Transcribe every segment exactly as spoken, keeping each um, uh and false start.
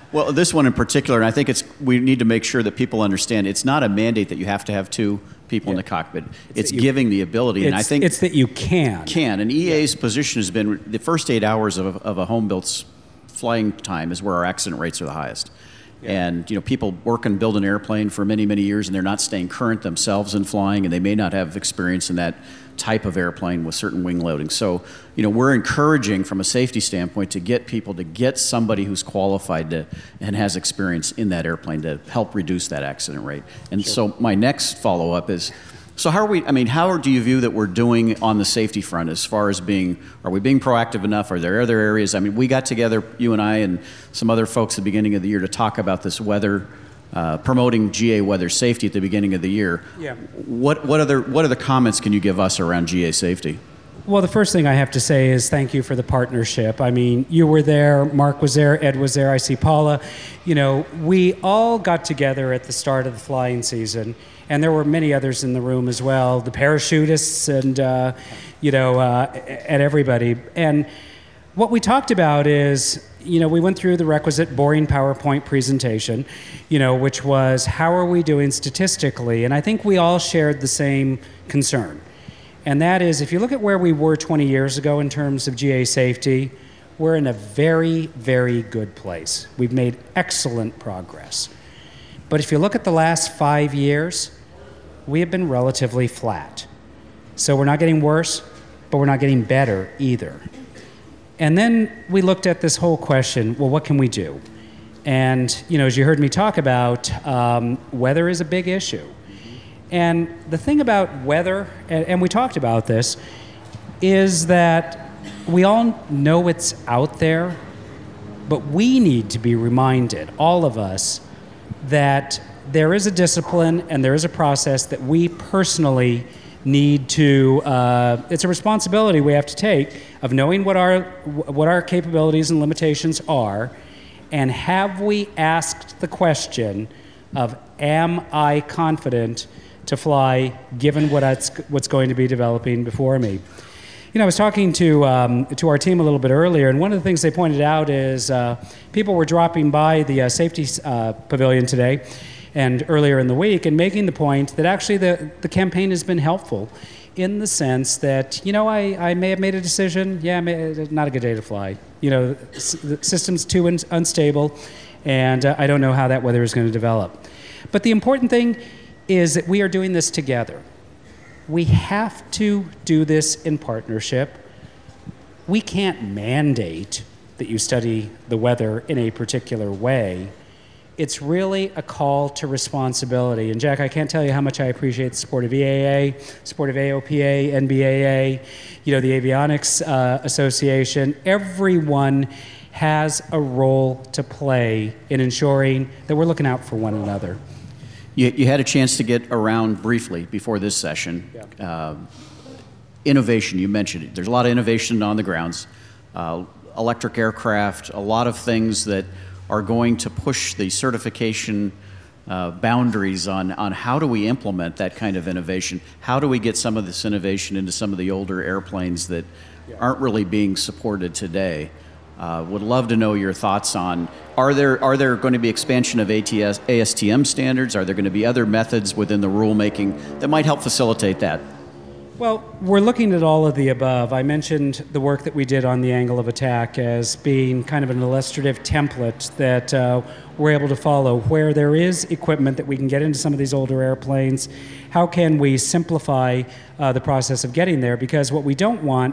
Well, this one in particular, and I think it's we need to make sure that people understand it's not a mandate that you have to have two people yeah. in the cockpit. It's, it's you, giving the ability, and I think it's that you can. Can, and E A's yeah. position has been the first eight hours of, of a home-built flying time is where our accident rates are the highest. Yeah. And you know, people work and build an airplane for many, many years, and they're not staying current themselves in flying, and they may not have experience in that type of airplane with certain wing loading. So, you know, we're encouraging from a safety standpoint to get people to get somebody who's qualified to and has experience in that airplane to help reduce that accident rate. And sure. so my next follow-up is, so how are we, I mean, how do you view that we're doing on the safety front as far as being, are we being proactive enough? Are there other areas? I mean, we got together, you and I and some other folks at the beginning of the year to talk about this weather, uh, promoting G A weather safety at the beginning of the year. Yeah. What, what other, what other comments can you give us around G A safety? Well, the first thing I have to say is thank you for the partnership. I mean, you were there, Mark was there, Ed was there, I see Paula. You know, we all got together at the start of the flying season, and there were many others in the room as well, the parachutists and, uh, you know, uh, and everybody. And what we talked about is, you know, we went through the requisite boring PowerPoint presentation, you know, which was how are we doing statistically? And I think we all shared the same concern. And that is, if you look at where we were twenty years ago in terms of G A safety, we're in a very, very good place. We've made excellent progress. But if you look at the last five years, we have been relatively flat. So we're not getting worse, but we're not getting better either. And then we looked at this whole question, well, what can we do? And, you know, as you heard me talk about, um, weather is a big issue. And the thing about weather, and, and we talked about this, is that we all know it's out there, but we need to be reminded, all of us, that there is a discipline and there is a process that we personally need to, uh, it's a responsibility we have to take of knowing what our, what our capabilities and limitations are, and have we asked the question of, am I confident to fly given what it's, what's going to be developing before me? You know, I was talking to um, to our team a little bit earlier, and one of the things they pointed out is uh, people were dropping by the uh, safety uh, pavilion today and earlier in the week and making the point that actually the, the campaign has been helpful in the sense that, you know, I, I may have made a decision, yeah, may, not a good day to fly. You know, the system's too un- unstable, and uh, I don't know how that weather is going to develop. But the important thing is that we are doing this together. We have to do this in partnership. We can't mandate that you study the weather in a particular way. It's really a call to responsibility. And Jack, I can't tell you how much I appreciate the support of E A A, support of A O P A, N B A A, you know, the Avionics uh, Association. Everyone has a role to play in ensuring that we're looking out for one another. You, you had a chance to get around briefly before this session. Yeah. Uh, innovation, you mentioned it. There's a lot of innovation on the grounds. Uh, electric aircraft, a lot of things that are going to push the certification uh, boundaries on, on how do we implement that kind of innovation? How do we get some of this innovation into some of the older airplanes that yeah. aren't really being supported today? Uh, would love to know your thoughts on, are there are there going to be expansion of A T S, A S T M standards? Are there going to be other methods within the rulemaking that might help facilitate that? Well, we're looking at all of the above. I mentioned the work that we did on the angle of attack as being kind of an illustrative template that uh, we're able to follow. Where there is equipment that we can get into some of these older airplanes, how can we simplify uh, the process of getting there? Because what we don't want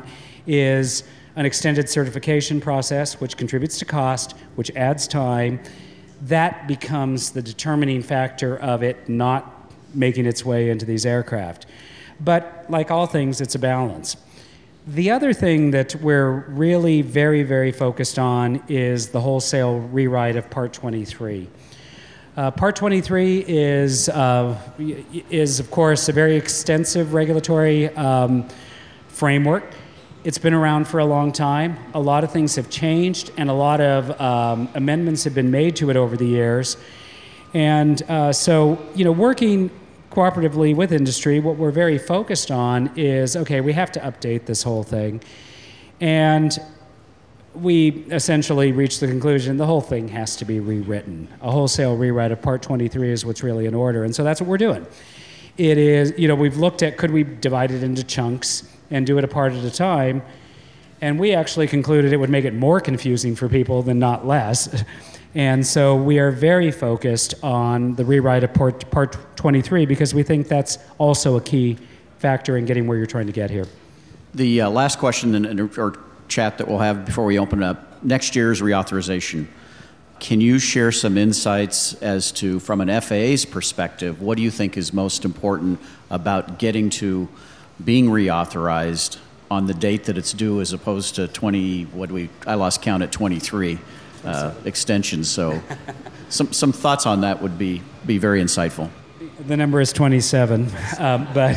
is an extended certification process, which contributes to cost, which adds time. That becomes the determining factor of it not making its way into these aircraft. But like all things, it's a balance. The other thing that we're really very, very focused on is the wholesale rewrite of Part twenty-three. Uh, Part twenty-three is, uh, is, of course, a very extensive regulatory um, framework. It's been around for a long time. A lot of things have changed, and a lot of um, amendments have been made to it over the years. And uh, so, you know, working cooperatively with industry, what we're very focused on is, okay, we have to update this whole thing. And we essentially reached the conclusion the whole thing has to be rewritten. A wholesale rewrite of Part twenty-three is what's really in order, and so that's what we're doing. It is, you know, we've looked at could we divide it into chunks and do it a part at a time, and we actually concluded it would make it more confusing for people than not less. And so we are very focused on the rewrite of Part, part twenty-three because we think that's also a key factor in getting where you're trying to get here. The uh, last question in, in our chat that we'll have before we open up, next year's reauthorization. Can you share some insights as to, from an F A A's perspective, what do you think is most important about getting to being reauthorized on the date that it's due as opposed to twenty, what do we, I lost count at twenty-three uh, extensions. So some, some thoughts on that would be, be very insightful. The number is twenty-seven, um, but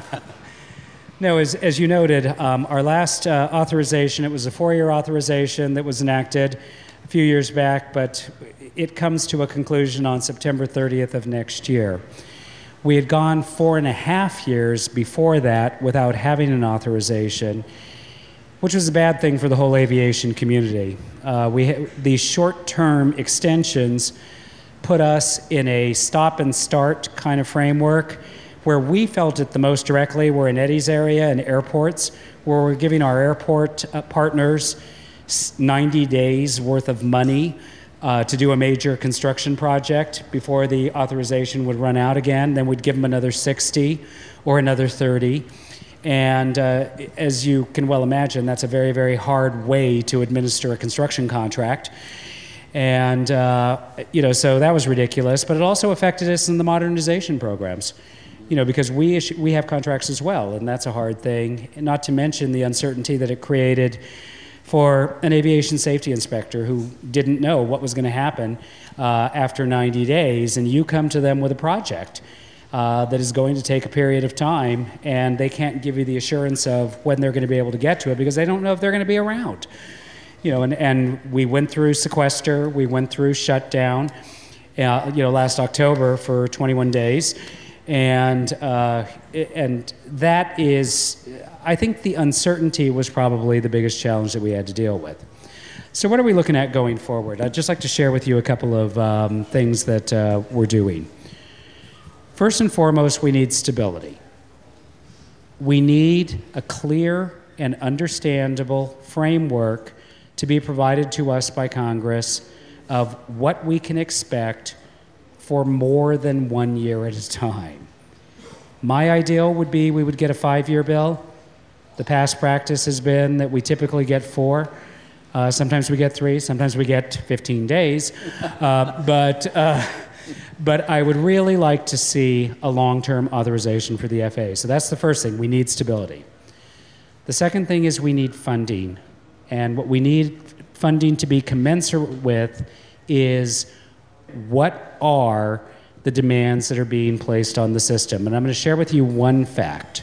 no, as, as you noted, um, our last uh, authorization, it was a four-year authorization that was enacted a few years back, but it comes to a conclusion on September thirtieth of next year. We had gone four and a half years before that without having an authorization, which was a bad thing for the whole aviation community. Uh, we ha- these short-term extensions put us in a stop-and-start kind of framework. Where we felt it the most directly were in Eddie's area and airports, where we're giving our airport uh, partners ninety days worth of money uh, to do a major construction project before the authorization would run out again. Then we'd give them another sixty or another thirty. And uh, as you can well imagine, that's a very, very hard way to administer a construction contract. And, uh, you know, so that was ridiculous, but it also affected us in the modernization programs. You know, because we issue, we have contracts as well, and that's a hard thing. Not to mention the uncertainty that it created for an aviation safety inspector who didn't know what was going to happen uh, after ninety days, and you come to them with a project uh, that is going to take a period of time, and they can't give you the assurance of when they're going to be able to get to it because they don't know if they're going to be around. You know, and, and we went through sequester, we went through shutdown, uh, you know, last October for twenty-one days. And uh, and that is, I think the uncertainty was probably the biggest challenge that we had to deal with. So what are we looking at going forward? I'd just like to share with you a couple of um, things that uh, we're doing. First and foremost, we need stability. We need a clear and understandable framework to be provided to us by Congress of what we can expect for more than one year at a time. My ideal would be we would get a five-year bill. The past practice has been that we typically get four. Uh, sometimes we get three, sometimes we get fifteen days. Uh, but, uh, but I would really like to see a long-term authorization for the F A A. So that's the first thing, we need stability. The second thing is we need funding. And what we need funding to be commensurate with is what are the demands that are being placed on the system. And I'm going to share with you one fact.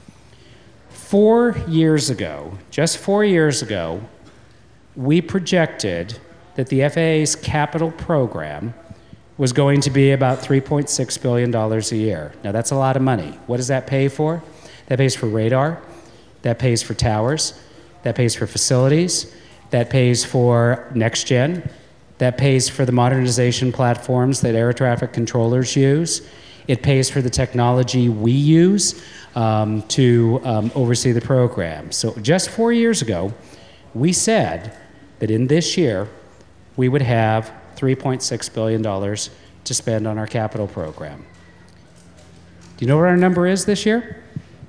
Four years ago, just four years ago, we projected that the F A A's capital program was going to be about three point six billion dollars a year. Now that's a lot of money. What does that pay for? That pays for radar, that pays for towers, that pays for facilities, that pays for next gen, that pays for the modernization platforms that air traffic controllers use. It pays for the technology we use um, to um, oversee the program. So just four years ago, we said that in this year, we would have three point six billion dollars to spend on our capital program. Do you know what our number is this year?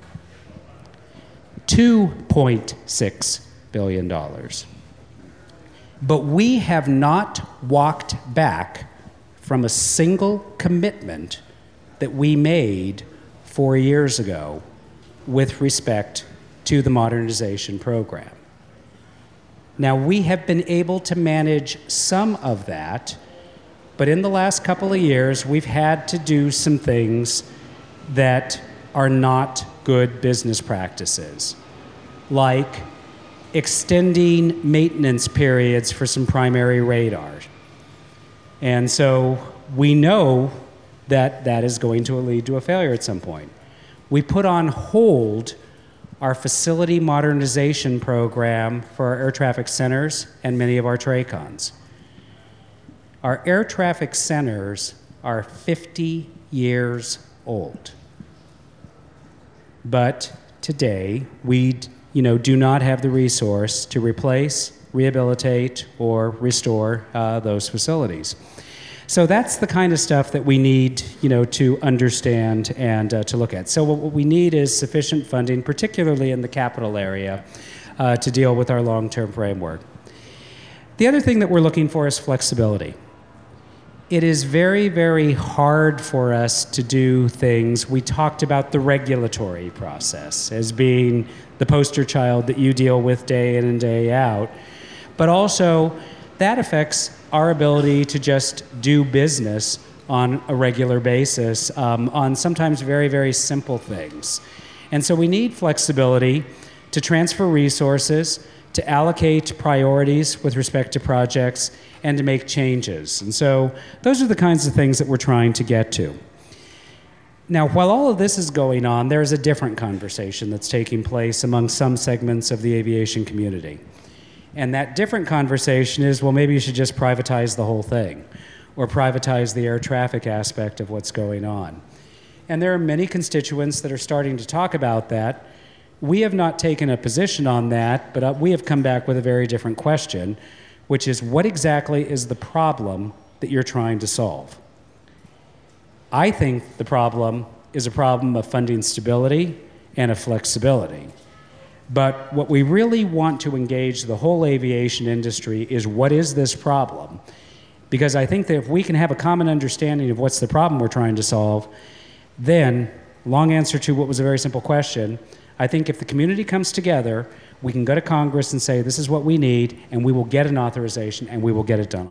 two point six billion dollars. But we have not walked back from a single commitment that we made four years ago with respect to the modernization program. Now, we have been able to manage some of that, but in the last couple of years, we've had to do some things that are not good business practices, like extending maintenance periods for some primary radar. And so we know that that is going to lead to a failure at some point. We put on hold our facility modernization program for our air traffic centers and many of our TRACONs. Our air traffic centers are fifty years old. But today, we you know, do not have the resource to replace, rehabilitate, or restore uh, those facilities. So that's the kind of stuff that we need, you know, to understand and uh, to look at. So what we need is sufficient funding, particularly in the capital area, uh, to deal with our long-term framework. The other thing that we're looking for is flexibility. It is very, very hard for us to do things. We talked about the regulatory process as being the poster child that you deal with day in and day out, but also that affects our ability to just do business on a regular basis um, on sometimes very, very simple things. And so we need flexibility to transfer resources, to allocate priorities with respect to projects, and to make changes. And so those are the kinds of things that we're trying to get to. Now, while all of this is going on, there's a different conversation that's taking place among some segments of the aviation community. And that different conversation is, well, maybe you should just privatize the whole thing, or privatize the air traffic aspect of what's going on. And there are many constituents that are starting to talk about that. We have not taken a position on that, but uh, we have come back with a very different question, which is, what exactly is the problem that you're trying to solve? I think the problem is a problem of funding stability and of flexibility. But what we really want to engage the whole aviation industry is, what is this problem? Because I think that if we can have a common understanding of what's the problem we're trying to solve, then, long answer to what was a very simple question, I think if the community comes together, we can go to Congress and say, this is what we need, and we will get an authorization, and we will get it done.